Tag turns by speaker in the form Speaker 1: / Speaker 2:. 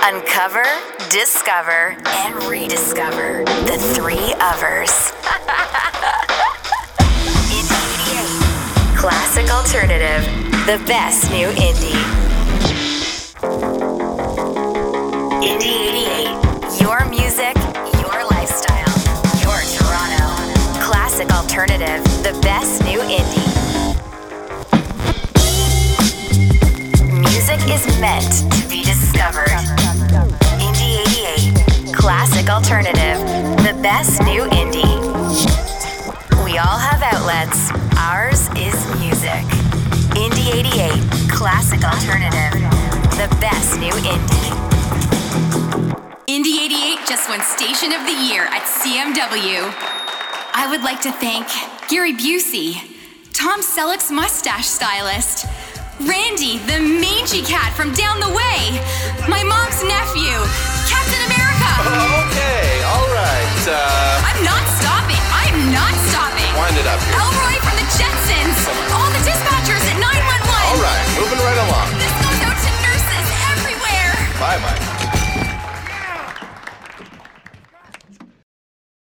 Speaker 1: Uncover, discover, and rediscover the three others. Indie 88. Classic alternative. The best new indie. Indie 88. Your music, your lifestyle, your Toronto. Classic alternative. The best new indie. Music is meant to be discovered. Indie 88. Classic alternative. The best new indie. We all have outlets. Ours is music. Indie 88. Classic alternative. The best new indie.
Speaker 2: Indie 88 just won Station of the Year at CMW. I would like to thank Gary Busey, Tom Selleck's mustache stylist, Randy, the mangy cat from down the way, my mom's nephew, Captain America.
Speaker 3: Okay.